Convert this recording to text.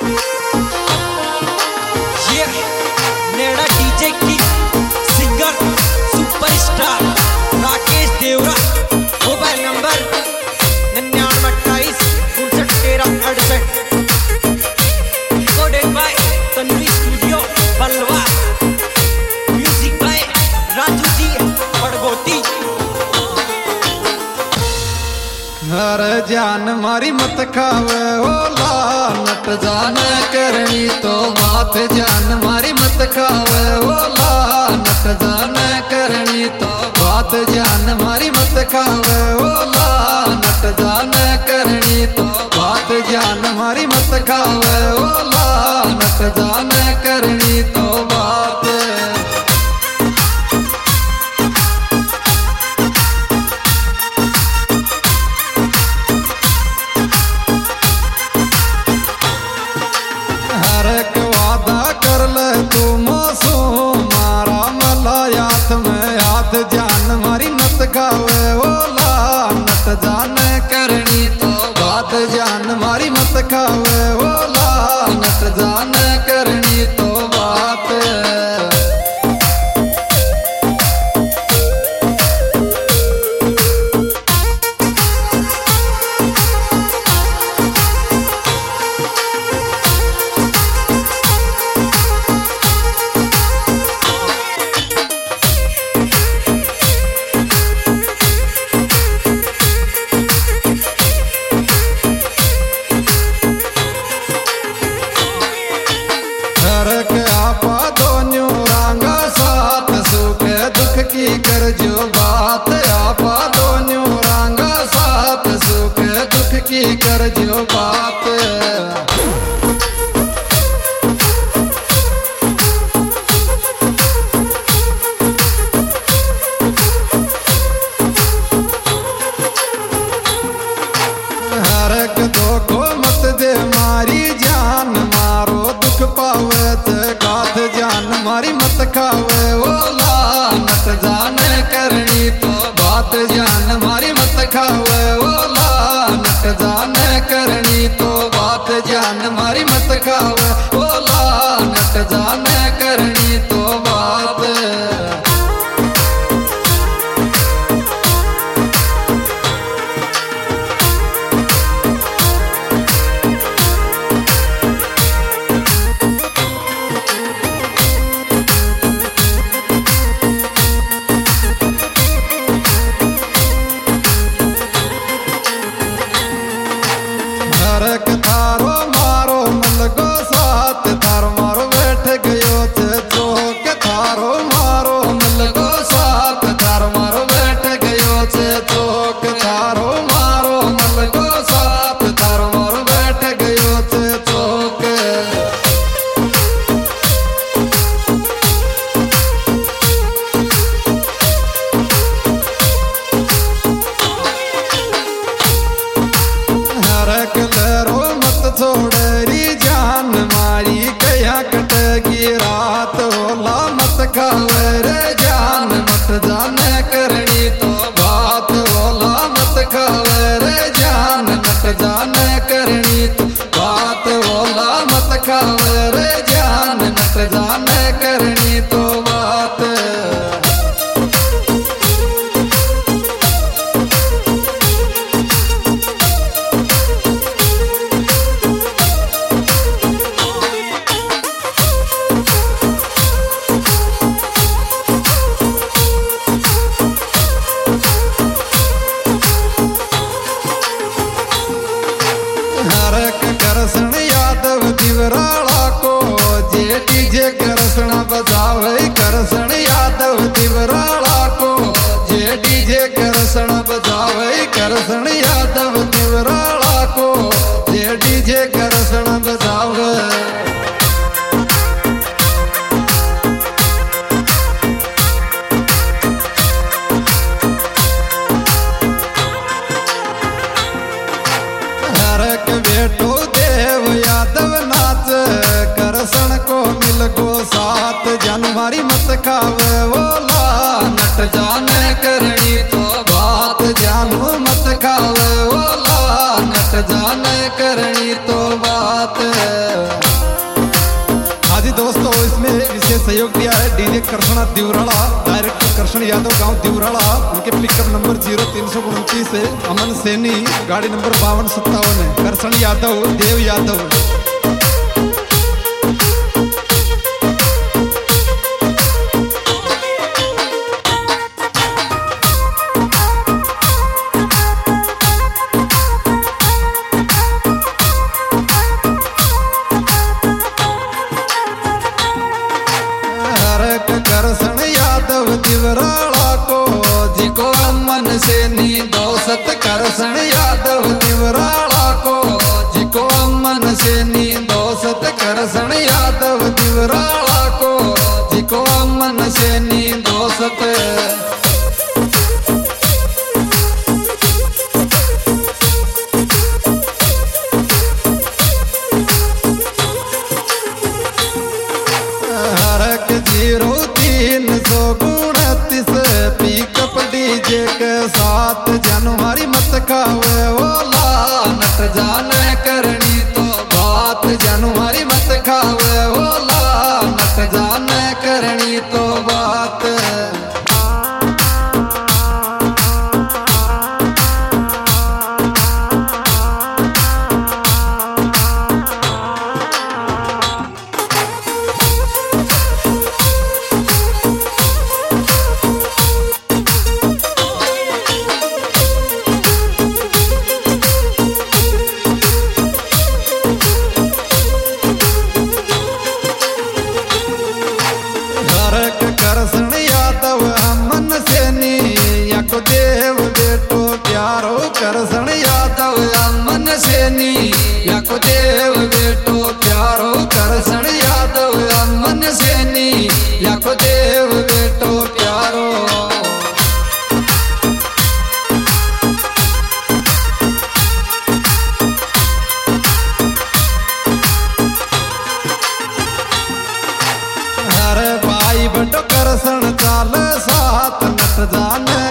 नेड़ा DJ की singer superstar Rakesh Devra. Mobile number 9928591368। Recorded by Tanvi studio Balwa. Music by Raju ji Badgoti. हर जान मारी मत खावे ओला नट जान करनी तो बात जान मारी मत खावे ओला नट जान करनी तो बात जान मारी मत खावे ओला नट जान करनी तो बात जान मारी मत खावे ओला नट जान करनी तो बात। तू मासूम मारा मलायात में हाथ जान मारी मत खावे ओला नट जान करनी तो बात जान मारी मत खावे ओला नट जान करनी तो बात। की कर जो बात आपा दोनों रंगा साथ सुख दुख की कर जो बात। हरक दो को मत दे मारी जान मारो दुख पावे ते गाथ जान मारी मत खावे ओला नट जान करनी तो बात जान मारी मत खावे ओला नट जान करनी तो बात जान मारी मत खावे ओला नट जान करनी तो बात। हरक थारो मारो मलगो साथ थार मारो बैठ गयो थे चौक थारो मारो मलगो साथ थार मारो बैठ गयो थे चौक थारो मारो मलगो साथ थार मारो बैठ गयो थे चौक। हरक लरो मत छोड़ेरी जान मारी कया कटेगी रात ओला मत खावे रे जान मत जान करनी तो बात ओला मत खावे रे जान मत जान करनी तो बात ओला मत खावे रे जान मत जान करनी तो बात। हरक करसण यादव दिवराला को जे डीजे करसण बजावे करसण यादव दिवराला को जे डीजे करसण बजावे करसण यादव दिवराला को जे डीजे करसण बजावे। हरक बेटो देव यादव नाच करसण को मिल गो साथ जान मारी मत खावे ओला नट जान करनी तो बात जानू मत खावे ओला। इन्हें सहयोग दिया है डीजे कृष्णा दिवराड़ा, डायरेक्टर कृष्ण यादव, गांव दिवराड़ा। उनके पिकअप नंबर 0329 है। अमन सैनी, गाड़ी नंबर 5257 है। कृष्ण यादव, देव यादव। कृष्ण यादव दिवराड़ा को जिको अमन सैनी दोस्त। कृष्ण यादव दिवराड़ा को जिको अमन सैनी दोस्त। कृष्ण यादव दिवराड़ा को जिको अमन सैनी दोस्त। हरक 0329 पिकअप डीजे के साथ। जनवरी मत खावे ओला, नट जाने करनी तो बात। जनवरी मत खावे ओला, नट जाने करनी तो बात। कृष्ण यादव अमन सैनी याको देव बेटो प्यारो। कृष्ण यादव अमन सैनी याको देव बेटो प्यारो। कृष्ण यादव अमन सैनी याको देव बेटो प्यारो। हर भाई बटो कृष्ण चाल साथ, नट जाने